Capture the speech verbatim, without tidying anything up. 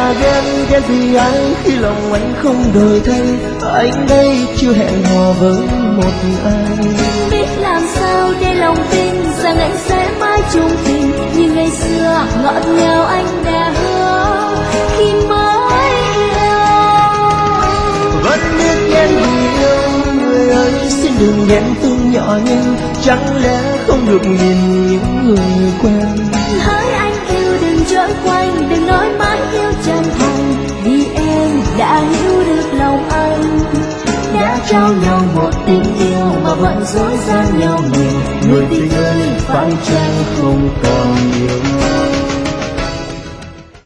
là ghen, ghen vì ai khi lòng anh không đổi thay. Anh đây chưa hẹn hò với một ai. Biết làm sao để lòng tin rằng anh sẽ mãi chung tình như ngày xưa ngọt ngào anh đã hứa khi mới yêu. Vẫn biết ghen vì yêu, người ơi xin đừng ghen tương nhỏ nhân. Chẳng lẽ không được nhìn những người quen. Hỡi anh yêu đừng trôi quanh, đừng nói mãi yêu chân thành, vì em đã hiểu được lòng anh. Đã trao nhau một tình yêu mà vẫn dối gian nhau nhiều. Người tình ơi phải chăng không còn nhiều.